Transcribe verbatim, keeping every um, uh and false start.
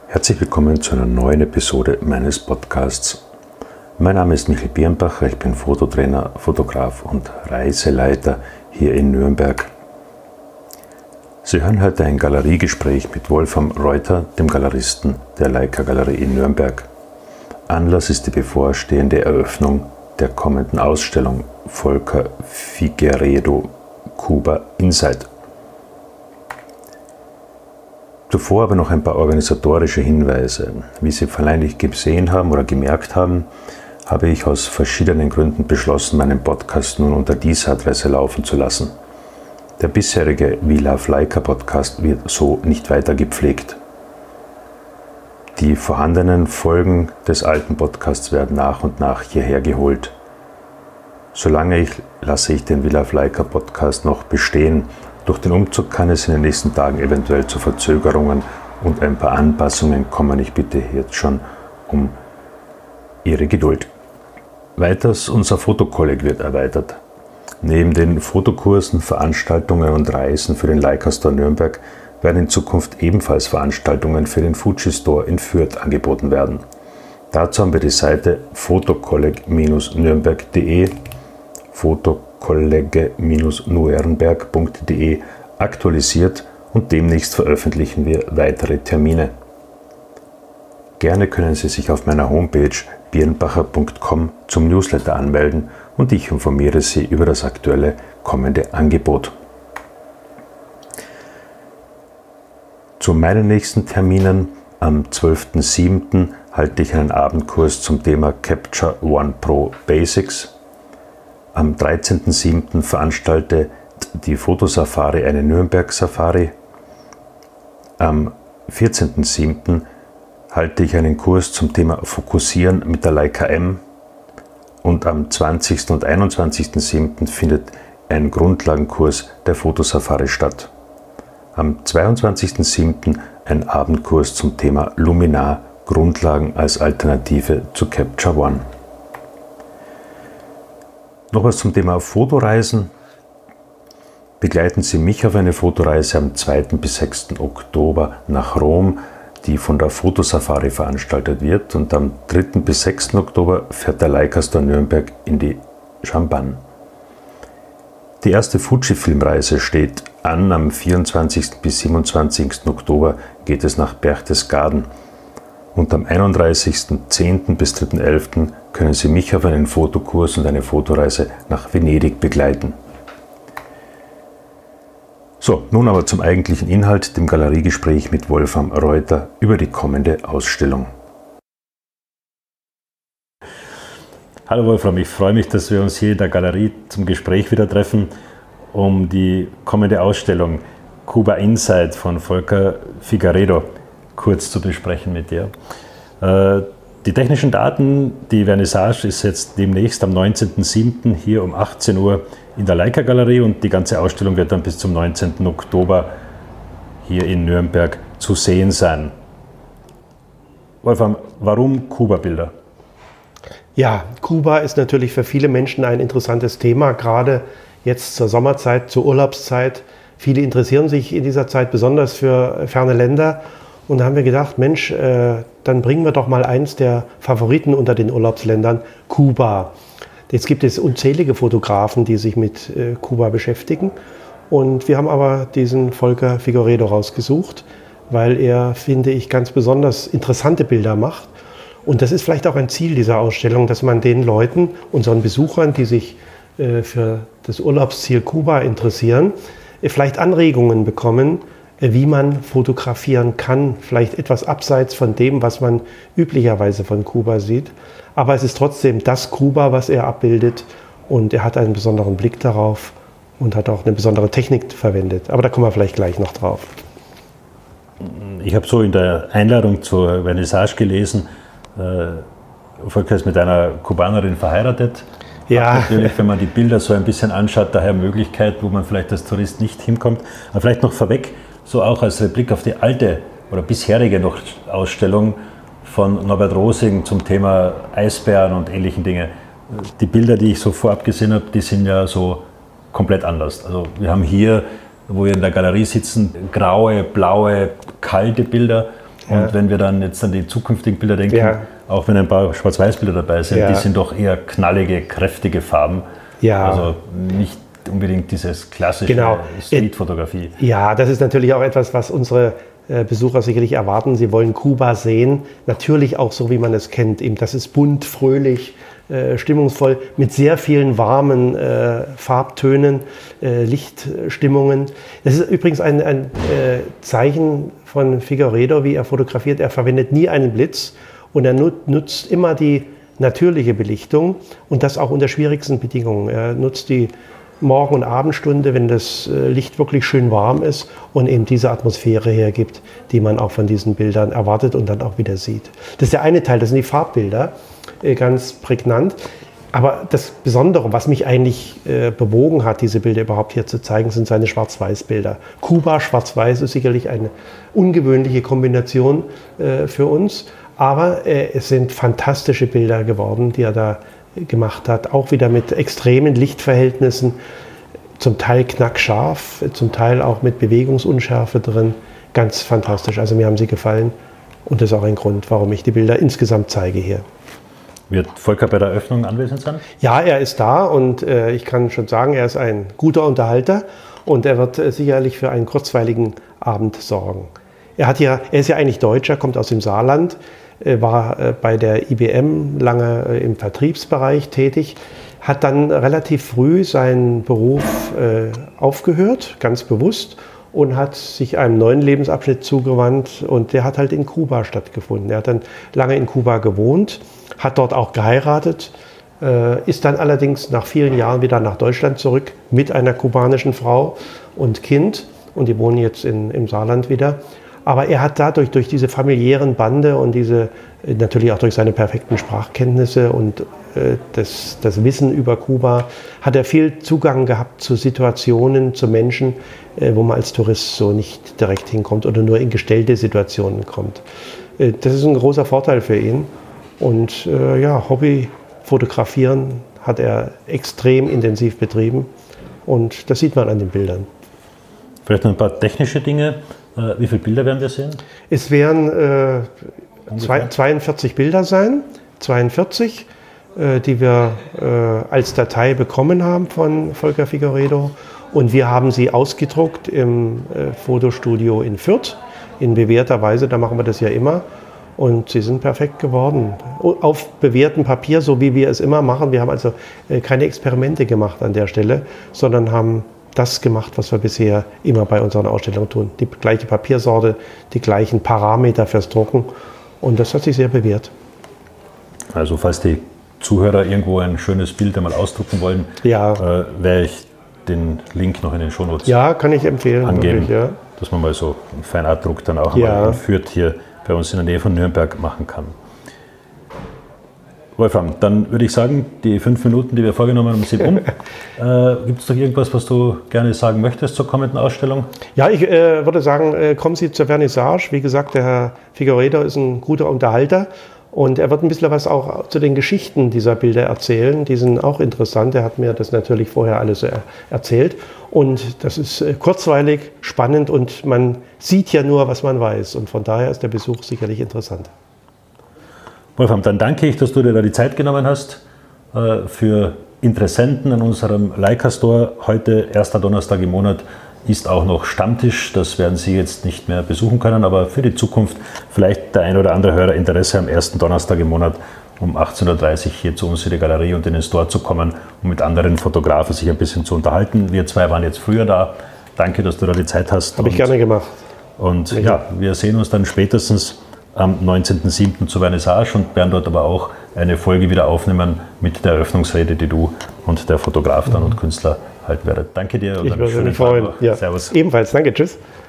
Herzlich willkommen zu einer neuen Episode meines Podcasts. Mein Name ist Michael Birnbacher, ich bin Fototrainer, Fotograf und Reiseleiter hier in Nürnberg. Sie hören heute ein Galeriegespräch mit Wolfram Reuter, dem Galeristen der Leica Galerie in Nürnberg. Anlass ist die bevorstehende Eröffnung der kommenden Ausstellung Volker Figueiredo Cuba Inside. Zuvor aber noch ein paar organisatorische Hinweise. Wie Sie wahrscheinlich gesehen haben oder gemerkt haben, habe ich aus verschiedenen Gründen beschlossen, meinen Podcast nun unter dieser Adresse laufen zu lassen. Der bisherige We Love Leica Podcast wird so nicht weiter gepflegt. Die vorhandenen Folgen des alten Podcasts werden nach und nach hierher geholt. Solange ich lasse ich den We Love Leica Podcast noch bestehen. Durch den Umzug kann es in den nächsten Tagen eventuell zu Verzögerungen und ein paar Anpassungen kommen. Ich bitte jetzt schon um Ihre Geduld. Weiters, unser Fotokolleg wird erweitert. Neben den Fotokursen, Veranstaltungen und Reisen für den Leica Store Nürnberg werden in Zukunft ebenfalls Veranstaltungen für den Fuji Store in Fürth angeboten werden. Dazu haben wir die Seite fotokolleg Bindestrich nürnberg punkt de fotokollege Bindestrich nuernberg punkt de aktualisiert und demnächst veröffentlichen wir weitere Termine. Gerne können Sie sich auf meiner Homepage birnbacher punkt com zum Newsletter anmelden und ich informiere Sie über das aktuelle kommende Angebot. Zu meinen nächsten Terminen am zwölften siebten halte ich einen Abendkurs zum Thema Capture One Pro Basics. Am dreizehnten siebten veranstaltet die Fotosafari eine Nürnberg-Safari. Am vierzehnten siebten halte ich einen Kurs zum Thema Fokussieren mit der Leica M. Und am zwanzigsten und einundzwanzigsten siebten findet ein Grundlagenkurs der Fotosafari statt. Am zweiundzwanzigsten siebten ein Abendkurs zum Thema Luminar Grundlagen als Alternative zu Capture One. Noch was zum Thema Fotoreisen. Begleiten Sie mich auf eine Fotoreise am zweiten bis sechsten Oktober nach Rom, die von der Fotosafari veranstaltet wird, und am dritten bis sechsten Oktober fährt der Leica Store Nürnberg in die Champagne. Die erste Fuji-Filmreise steht an. Am vierundzwanzigsten bis siebenundzwanzigsten Oktober geht es nach Berchtesgaden. Und am einunddreißigsten zehnten bis dritten elften können Sie mich auf einen Fotokurs und eine Fotoreise nach Venedig begleiten. So, nun aber zum eigentlichen Inhalt, dem Galeriegespräch mit Wolfram Reuter über die kommende Ausstellung. Hallo Wolfram, ich freue mich, dass wir uns hier in der Galerie zum Gespräch wieder treffen, um die kommende Ausstellung Cuba Inside von Volker Figueiredo kurz zu besprechen mit dir. Die technischen Daten, die Vernissage ist jetzt demnächst am neunzehnten siebten hier um achtzehn Uhr in der Leica Galerie und die ganze Ausstellung wird dann bis zum neunzehnten Oktober hier in Nürnberg zu sehen sein. Wolfram, warum Kuba-Bilder? Ja, Kuba ist natürlich für viele Menschen ein interessantes Thema, gerade jetzt zur Sommerzeit, zur Urlaubszeit. Viele interessieren sich in dieser Zeit besonders für ferne Länder. Und da haben wir gedacht, Mensch, äh, dann bringen wir doch mal eins der Favoriten unter den Urlaubsländern, Kuba. Jetzt gibt es unzählige Fotografen, die sich mit äh, Kuba beschäftigen. Und wir haben aber diesen Volker Figueiredo rausgesucht, weil er, finde ich, ganz besonders interessante Bilder macht. Und das ist vielleicht auch ein Ziel dieser Ausstellung, dass man den Leuten, unseren Besuchern, die sich äh, für das Urlaubsziel Kuba interessieren, äh, vielleicht Anregungen bekommen, wie man fotografieren kann, vielleicht etwas abseits von dem, was man üblicherweise von Kuba sieht. Aber es ist trotzdem das Kuba, was er abbildet, und er hat einen besonderen Blick darauf und hat auch eine besondere Technik verwendet. Aber da kommen wir vielleicht gleich noch drauf. Ich habe so in der Einladung zur Vernissage gelesen, äh, Volker ist mit einer Kubanerin verheiratet. Ja. Hat natürlich, wenn man die Bilder so ein bisschen anschaut, daher Möglichkeit, wo man vielleicht als Tourist nicht hinkommt. Aber vielleicht noch vorweg, so auch als Replik auf die alte oder bisherige noch Ausstellung von Norbert Rosing zum Thema Eisbären und ähnlichen Dinge. Die Bilder, die ich so vorab gesehen habe, die sind ja so komplett anders. Also wir haben hier, wo wir in der Galerie sitzen, graue, blaue, kalte Bilder. Und ja. wenn wir dann jetzt an die zukünftigen Bilder denken, ja. auch wenn ein paar Schwarz-Weiß-Bilder dabei sind, ja. die sind doch eher knallige, kräftige Farben. Ja. Also nicht unbedingt dieses klassische genau. Streetfotografie. Ja, das ist natürlich auch etwas, was unsere Besucher sicherlich erwarten. Sie wollen Kuba sehen, natürlich auch so, wie man es kennt. Eben, das ist bunt, fröhlich, äh, stimmungsvoll, mit sehr vielen warmen äh, Farbtönen, äh, Lichtstimmungen. Das ist übrigens ein, ein äh, Zeichen von Figueiredo, wie er fotografiert. Er verwendet nie einen Blitz und er nut- nutzt immer die natürliche Belichtung und das auch unter schwierigsten Bedingungen. Er nutzt die Morgen- und Abendstunde, wenn das Licht wirklich schön warm ist und eben diese Atmosphäre hergibt, die man auch von diesen Bildern erwartet und dann auch wieder sieht. Das ist der eine Teil, das sind die Farbbilder, ganz prägnant. Aber das Besondere, was mich eigentlich äh, bewogen hat, diese Bilder überhaupt hier zu zeigen, sind seine Schwarz-Weiß-Bilder. Kuba, Schwarz-Weiß ist sicherlich eine ungewöhnliche Kombination äh, für uns, aber äh, es sind fantastische Bilder geworden, die er da gemacht hat, auch wieder mit extremen Lichtverhältnissen, zum Teil knackscharf, zum Teil auch mit Bewegungsunschärfe drin. Ganz fantastisch. Also mir haben sie gefallen und das ist auch ein Grund, warum ich die Bilder insgesamt zeige hier. Wird Volker bei der Eröffnung anwesend sein? Ja, er ist da und äh, ich kann schon sagen, er ist ein guter Unterhalter und er wird äh, sicherlich für einen kurzweiligen Abend sorgen. Er, hat ja, er ist ja eigentlich Deutscher, kommt aus dem Saarland, war bei der I B M lange im Vertriebsbereich tätig, hat dann relativ früh seinen Beruf aufgehört, ganz bewusst, und hat sich einem neuen Lebensabschnitt zugewandt und der hat halt in Kuba stattgefunden. Er hat dann lange in Kuba gewohnt, hat dort auch geheiratet, ist dann allerdings nach vielen Jahren wieder nach Deutschland zurück mit einer kubanischen Frau und Kind und die wohnen jetzt in, im Saarland wieder. Aber er hat dadurch, durch diese familiären Bande und diese, natürlich auch durch seine perfekten Sprachkenntnisse und äh, das, das Wissen über Kuba, hat er viel Zugang gehabt zu Situationen, zu Menschen, äh, wo man als Tourist so nicht direkt hinkommt oder nur in gestellte Situationen kommt. Äh, das ist ein großer Vorteil für ihn. Und äh, ja, Hobbyfotografieren hat er extrem intensiv betrieben und das sieht man an den Bildern. Vielleicht noch ein paar technische Dinge. Wie viele Bilder werden wir sehen? Es werden äh, zweiundvierzig Bilder sein, zweiundvierzig, äh, die wir äh, als Datei bekommen haben von Volker Figueiredo. Und wir haben sie ausgedruckt im äh, Fotostudio in Fürth, in bewährter Weise, da machen wir das ja immer. Und sie sind perfekt geworden, auf bewährtem Papier, so wie wir es immer machen. Wir haben also äh, keine Experimente gemacht an der Stelle, sondern haben das gemacht, was wir bisher immer bei unseren Ausstellungen tun. Die gleiche Papiersorte, die gleichen Parameter fürs Drucken und das hat sich sehr bewährt. Also falls die Zuhörer irgendwo ein schönes Bild einmal ausdrucken wollen, ja. äh, werde ich den Link noch in den Shownotes ja, kann ich empfehlen, angeben, wirklich, ja. dass man mal so einen Feinartdruck dann auch ja. mal in Fürth hier bei uns in der Nähe von Nürnberg machen kann. Wolfram, dann würde ich sagen, die fünf Minuten, die wir vorgenommen haben, sind um. äh, Gibt es doch irgendwas, was du gerne sagen möchtest zur kommenden Ausstellung? Ja, ich äh, würde sagen, äh, kommen Sie zur Vernissage. Wie gesagt, der Herr Figueiredo ist ein guter Unterhalter und er wird ein bisschen was auch zu den Geschichten dieser Bilder erzählen. Die sind auch interessant. Er hat mir das natürlich vorher alles er- erzählt und das ist äh, kurzweilig, spannend und man sieht ja nur, was man weiß und von daher ist der Besuch sicherlich interessant. Wolfram, dann danke ich, dass du dir da die Zeit genommen hast äh, für Interessenten in unserem Leica Store. Heute, erster Donnerstag im Monat, ist auch noch Stammtisch. Das werden Sie jetzt nicht mehr besuchen können, aber für die Zukunft vielleicht der ein oder andere Hörer Interesse am ersten Donnerstag im Monat um achtzehn Uhr dreißig hier zu uns in die Galerie und in den Store zu kommen, um mit anderen Fotografen sich ein bisschen zu unterhalten. Wir zwei waren jetzt früher da. Danke, dass du da die Zeit hast. Habe ich gerne gemacht. Und ja, wir sehen uns dann spätestens am neunzehnten siebten zur Vernissage und werden dort aber auch eine Folge wieder aufnehmen mit der Eröffnungsrede, die du und der Fotograf dann und Künstler halten werdet. Danke dir und ich einen würde schönen mich freuen. Tag noch. Ja. Servus. Ebenfalls, danke, tschüss.